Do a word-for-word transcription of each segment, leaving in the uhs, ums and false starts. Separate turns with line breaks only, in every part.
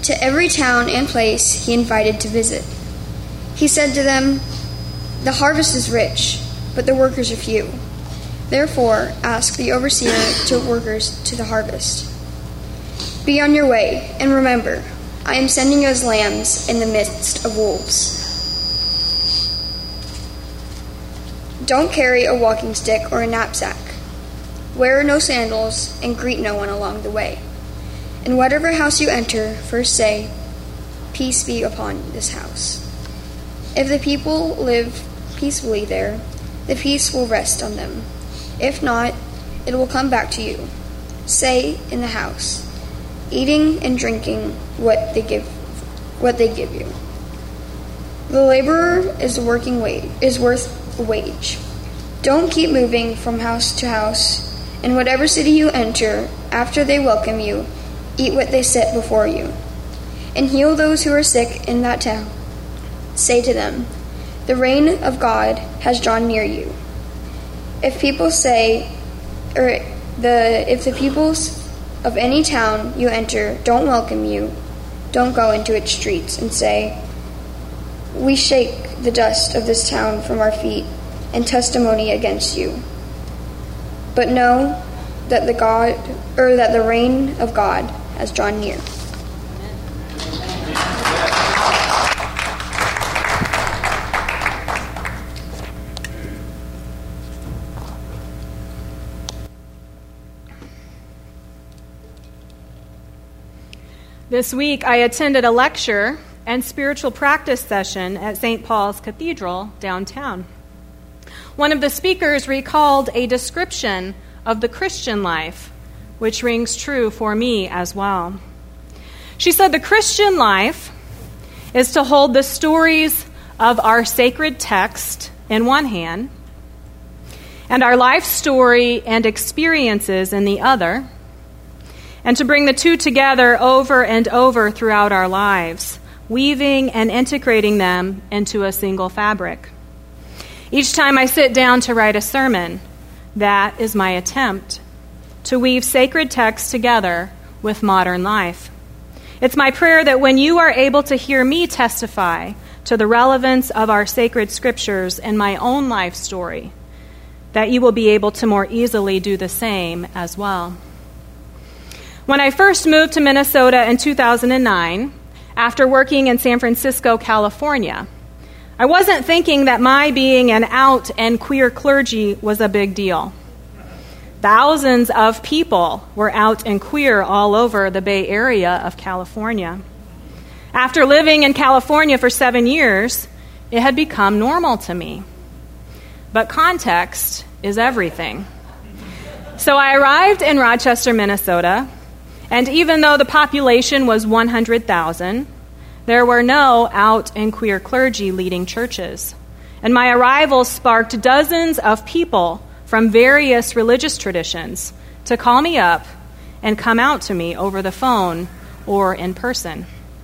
to every town and place he invited to visit. He said to them, "The harvest is rich, but the workers are few. Therefore, ask the overseer to workers to the harvest. Be on your way, and remember, I am sending you as lambs in the midst of wolves. Don't carry a walking stick or a knapsack. Wear no sandals, and greet no one along the way. In whatever house you enter, first say, 'Peace be upon this house.' If the people live peacefully there, the peace will rest on them. If not, it will come back to you. Stay in the house, eating and drinking what they give what they give you. The laborer is working wage is worth a wage. Don't keep moving from house to house. In whatever city you enter, after they welcome you, eat what they set before you, and heal those who are sick in that town. Say to them, 'The reign of God has drawn near you.' If people say, or the if the peoples of any town you enter don't welcome you, don't go into its streets and say, 'We shake the dust of this town from our feet and testimony against you.' But know that the God or that the reign of God has drawn near."
This week, I attended a lecture and spiritual practice session at Saint Paul's Cathedral downtown. One of the speakers recalled a description of the Christian life, which rings true for me as well. She said the Christian life is to hold the stories of our sacred text in one hand and our life story and experiences in the other, and to bring the two together over and over throughout our lives, weaving and integrating them into a single fabric. Each time I sit down to write a sermon, that is my attempt to weave sacred texts together with modern life. It's my prayer that when you are able to hear me testify to the relevance of our sacred scriptures in my own life story, that you will be able to more easily do the same as well. When I first moved to Minnesota in two thousand nine, after working in San Francisco, California, I wasn't thinking that my being an out and queer clergy was a big deal. Thousands of people were out and queer all over the Bay Area of California. After living in California for seven years, it had become normal to me. But context is everything. So I arrived in Rochester, Minnesota, and even though the population was one hundred thousand, there were no out and queer clergy leading churches. And my arrival sparked dozens of people from various religious traditions to call me up and come out to me over the phone or in person.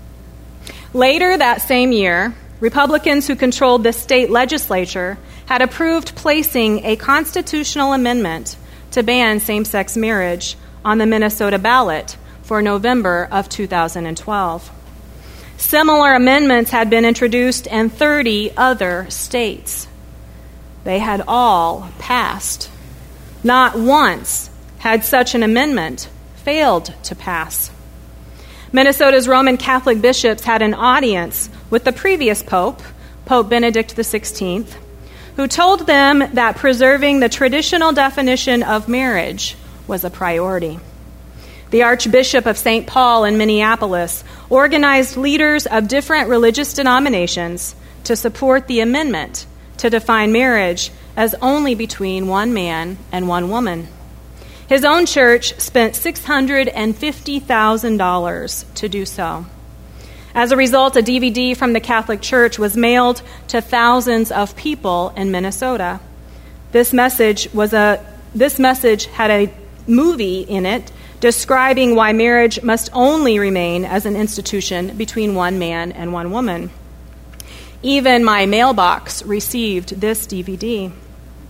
Later that same year, Republicans who controlled the state legislature had approved placing a constitutional amendment to ban same-sex marriage on the Minnesota ballot for November of two thousand twelve. Similar amendments had been introduced in thirty other states. They had all passed. Not once had such an amendment failed to pass. Minnesota's Roman Catholic bishops had an audience with the previous pope, Pope Benedict the sixteenth, who told them that preserving the traditional definition of marriage was a priority. The Archbishop of Saint Paul in Minneapolis organized leaders of different religious denominations to support the amendment to define marriage as only between one man and one woman. His own church spent six hundred fifty thousand dollars to do so. As a result, a D V D from the Catholic Church was mailed to thousands of people in Minnesota. This message was a this message had a movie in it describing why marriage must only remain as an institution between one man and one woman. Even my mailbox received this D V D.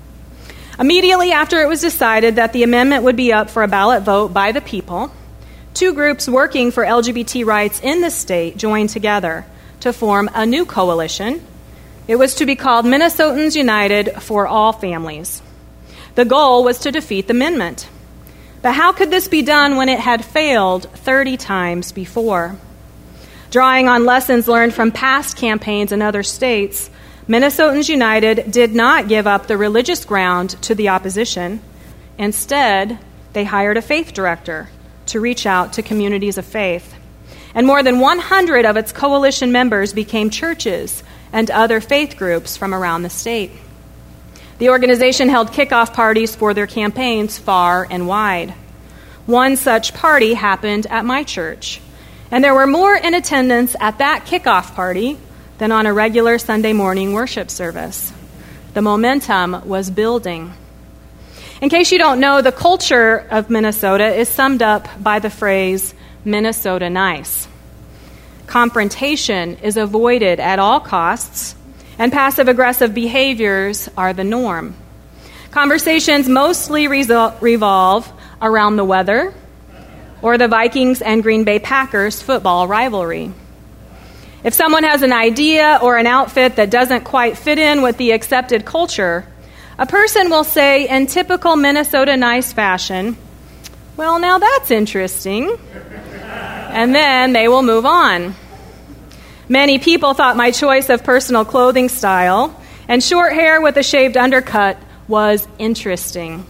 Immediately after it was decided that the amendment would be up for a ballot vote by the people, two groups working for L G B T rights in the state joined together to form a new coalition. It was to be called Minnesotans United for All Families. The goal was to defeat the amendment. But how could this be done when it had failed thirty times before? Drawing on lessons learned from past campaigns in other states, Minnesotans United did not give up the religious ground to the opposition. Instead, they hired a faith director to reach out to communities of faith. And more than one hundred of its coalition members became churches and other faith groups from around the state. The organization held kickoff parties for their campaigns far and wide. One such party happened at my church, and there were more in attendance at that kickoff party than on a regular Sunday morning worship service. The momentum was building. In case you don't know, the culture of Minnesota is summed up by the phrase, Minnesota nice. Confrontation is avoided at all costs, and passive-aggressive behaviors are the norm. Conversations mostly resol- revolve around the weather or the Vikings and Green Bay Packers football rivalry. If someone has an idea or an outfit that doesn't quite fit in with the accepted culture, a person will say in typical Minnesota nice fashion, "Well, now that's interesting," and then they will move on. Many people thought my choice of personal clothing style and short hair with a shaved undercut was interesting.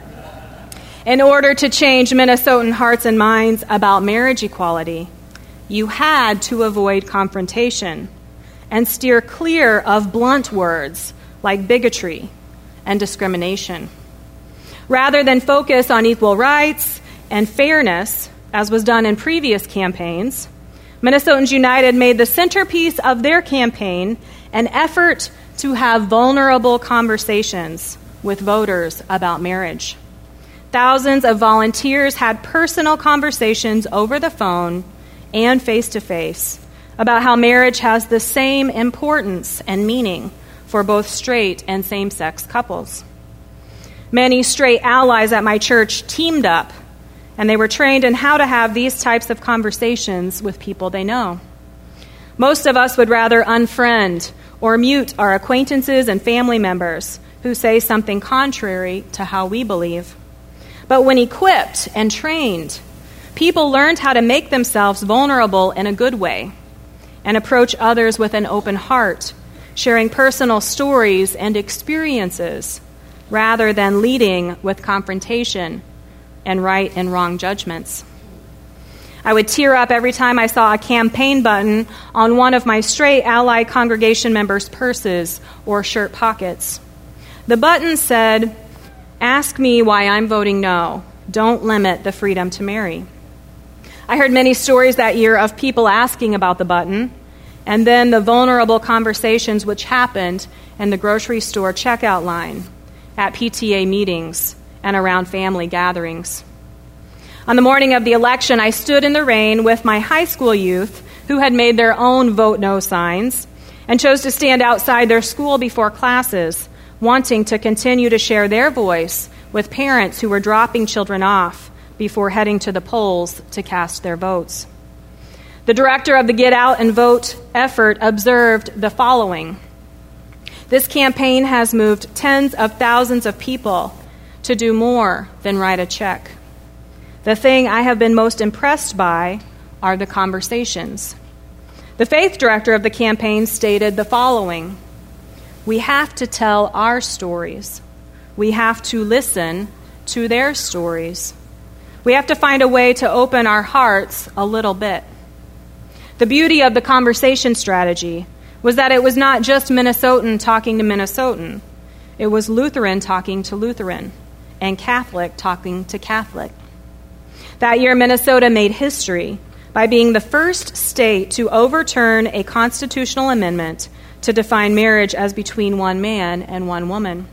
In order to change Minnesotan hearts and minds about marriage equality, you had to avoid confrontation and steer clear of blunt words like bigotry and discrimination. Rather than focus on equal rights and fairness, as was done in previous campaigns, Minnesotans United made the centerpiece of their campaign an effort to have vulnerable conversations with voters about marriage. Thousands of volunteers had personal conversations over the phone and face-to-face about how marriage has the same importance and meaning for both straight and same-sex couples. Many straight allies at my church teamed up, and they were trained in how to have these types of conversations with people they know. Most of us would rather unfriend or mute our acquaintances and family members who say something contrary to how we believe. But when equipped and trained, people learned how to make themselves vulnerable in a good way and approach others with an open heart, sharing personal stories and experiences rather than leading with confrontation and right and wrong judgments. I would tear up every time I saw a campaign button on one of my straight ally congregation members' purses or shirt pockets. The button said, "Ask me why I'm voting no. Don't limit the freedom to marry." I heard many stories that year of people asking about the button, and then the vulnerable conversations which happened in the grocery store checkout line, at P T A meetings, and around family gatherings. On the morning of the election, I stood in the rain with my high school youth who had made their own vote no signs and chose to stand outside their school before classes, wanting to continue to share their voice with parents who were dropping children off before heading to the polls to cast their votes. The director of the Get Out and Vote effort observed the following: "This campaign has moved tens of thousands of people to do more than write a check. The thing I have been most impressed by are the conversations." The faith director of the campaign stated the following: "We have to tell our stories. We have to listen to their stories. We have to find a way to open our hearts a little bit." The beauty of the conversation strategy was that it was not just Minnesotan talking to Minnesotan. It was Lutheran talking to Lutheran and Catholic talking to Catholic. That year, Minnesota made history by being the first state to overturn a constitutional amendment to define marriage as between one man and one woman.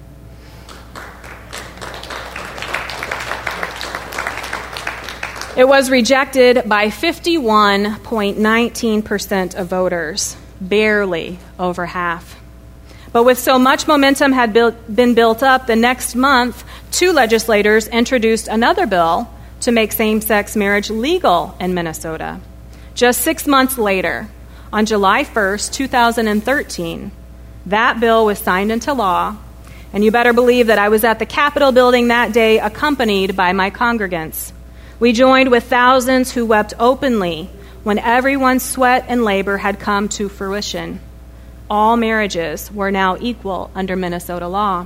It was rejected by fifty-one point one nine percent of voters, barely over half. But with so much momentum had built, been built up, the next month, two legislators introduced another bill to make same-sex marriage legal in Minnesota. Just six months later, on July first, two thousand thirteen, that bill was signed into law, and you better believe that I was at the Capitol building that day accompanied by my congregants. We joined with thousands who wept openly when everyone's sweat and labor had come to fruition. All marriages were now equal under Minnesota law.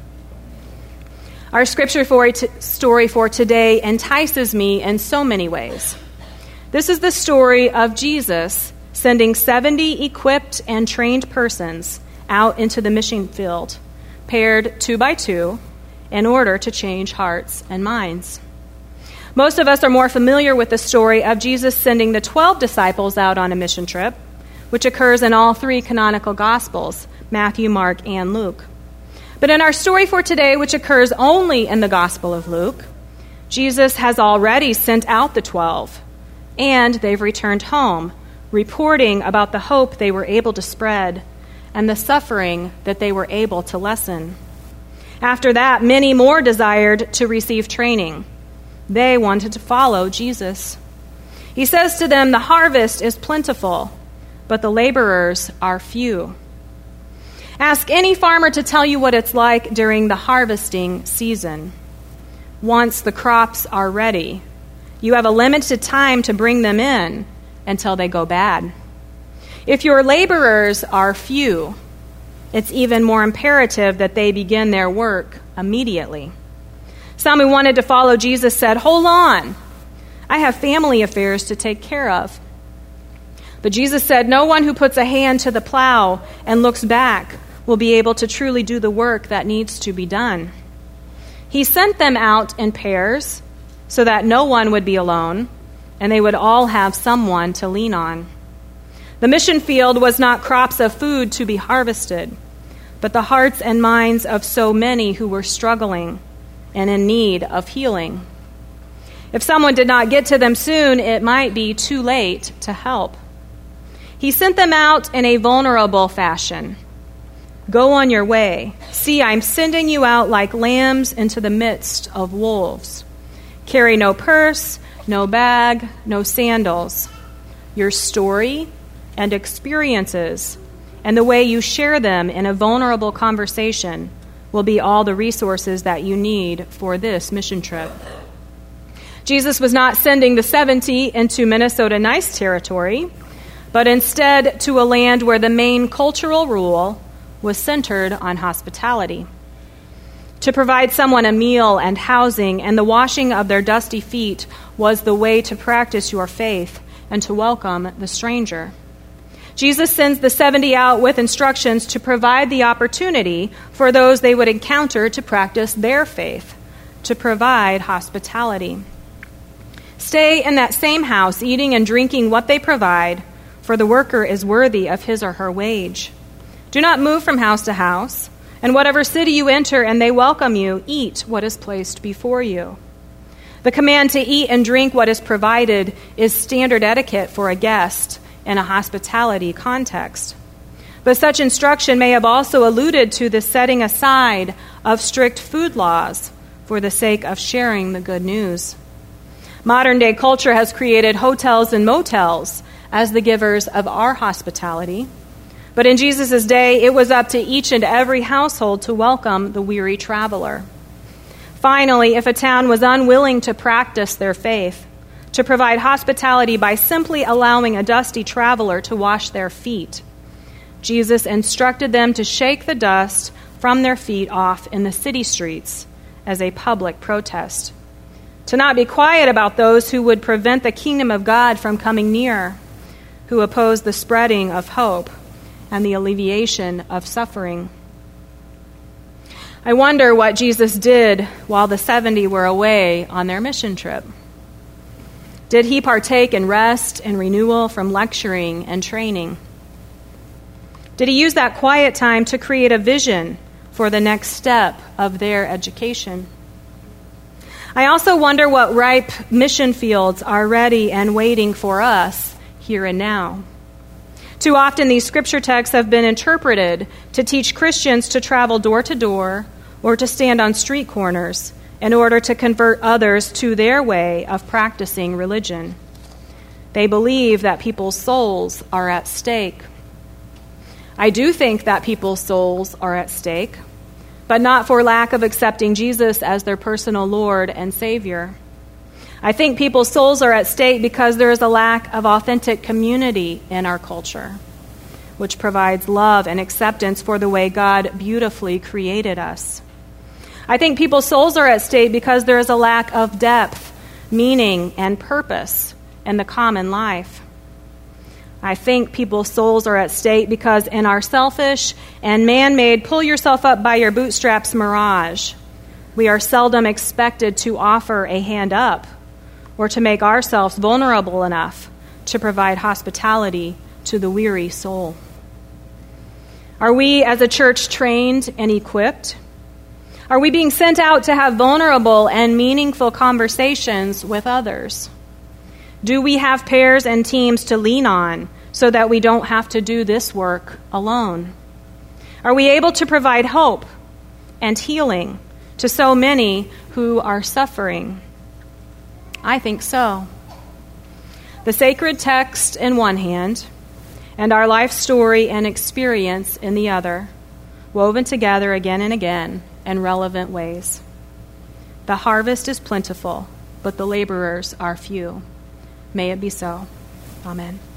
Our scripture for t- story for today entices me in so many ways. This is the story of Jesus sending seventy equipped and trained persons out into the mission field, paired two by two, in order to change hearts and minds. Most of us are more familiar with the story of Jesus sending the twelve disciples out on a mission trip, which occurs in all three canonical Gospels, Matthew, Mark, and Luke. But in our story for today, which occurs only in the Gospel of Luke, Jesus has already sent out the twelve, and they've returned home, reporting about the hope they were able to spread and the suffering that they were able to lessen. After that, many more desired to receive training. They wanted to follow Jesus. He says to them, "The harvest is plentiful, but the laborers are few." Ask any farmer to tell you what it's like during the harvesting season. Once the crops are ready, you have a limited time to bring them in until they go bad. If your laborers are few, it's even more imperative that they begin their work immediately. Some who wanted to follow Jesus said, "Hold on, I have family affairs to take care of." But Jesus said, "No one who puts a hand to the plow and looks back will be able to truly do the work that needs to be done." He sent them out in pairs so that no one would be alone, and they would all have someone to lean on. The mission field was not crops of food to be harvested, but the hearts and minds of so many who were struggling and in need of healing. If someone did not get to them soon, it might be too late to help. He sent them out in a vulnerable fashion. "Go on your way. See, I'm sending you out like lambs into the midst of wolves. Carry no purse, no bag, no sandals. Your story and experiences and the way you share them in a vulnerable conversation will be all the resources that you need for this mission trip." Jesus was not sending the seventy into Minnesota nice territory, but instead to a land where the main cultural rule was centered on hospitality. To provide someone a meal and housing and the washing of their dusty feet was the way to practice your faith and to welcome the stranger. Jesus sends the seventy out with instructions to provide the opportunity for those they would encounter to practice their faith, to provide hospitality. Stay in that same house, eating and drinking what they provide, for the worker is worthy of his or her wage. Do not move from house to house, and whatever city you enter and they welcome you, eat what is placed before you. The command to eat and drink what is provided is standard etiquette for a guest in a hospitality context. But such instruction may have also alluded to the setting aside of strict food laws for the sake of sharing the good news. Modern-day culture has created hotels and motels as the givers of our hospitality. But in Jesus' day, it was up to each and every household to welcome the weary traveler. Finally, if a town was unwilling to practice their faith, to provide hospitality by simply allowing a dusty traveler to wash their feet, Jesus instructed them to shake the dust from their feet off in the city streets as a public protest, to not be quiet about those who would prevent the kingdom of God from coming near, who oppose the spreading of hope and the alleviation of suffering. I wonder what Jesus did while the seventy were away on their mission trip. Did he partake in rest and renewal from lecturing and training? Did he use that quiet time to create a vision for the next step of their education? I also wonder what ripe mission fields are ready and waiting for us here and now. Too often these scripture texts have been interpreted to teach Christians to travel door to door or to stand on street corners in order to convert others to their way of practicing religion. They believe that people's souls are at stake. I do think that people's souls are at stake, but not for lack of accepting Jesus as their personal Lord and Savior. I think people's souls are at stake because there is a lack of authentic community in our culture, which provides love and acceptance for the way God beautifully created us. I think people's souls are at stake because there is a lack of depth, meaning, and purpose in the common life. I think people's souls are at stake because in our selfish and man-made pull yourself up by your bootstraps mirage, we are seldom expected to offer a hand up or to make ourselves vulnerable enough to provide hospitality to the weary soul. Are we as a church trained and equipped? Are we being sent out to have vulnerable and meaningful conversations with others? Do we have pairs and teams to lean on so that we don't have to do this work alone? Are we able to provide hope and healing to so many who are suffering? I think so. The sacred text in one hand, and our life story and experience in the other, woven together again and again in relevant ways. The harvest is plentiful, but the laborers are few. May it be so. Amen.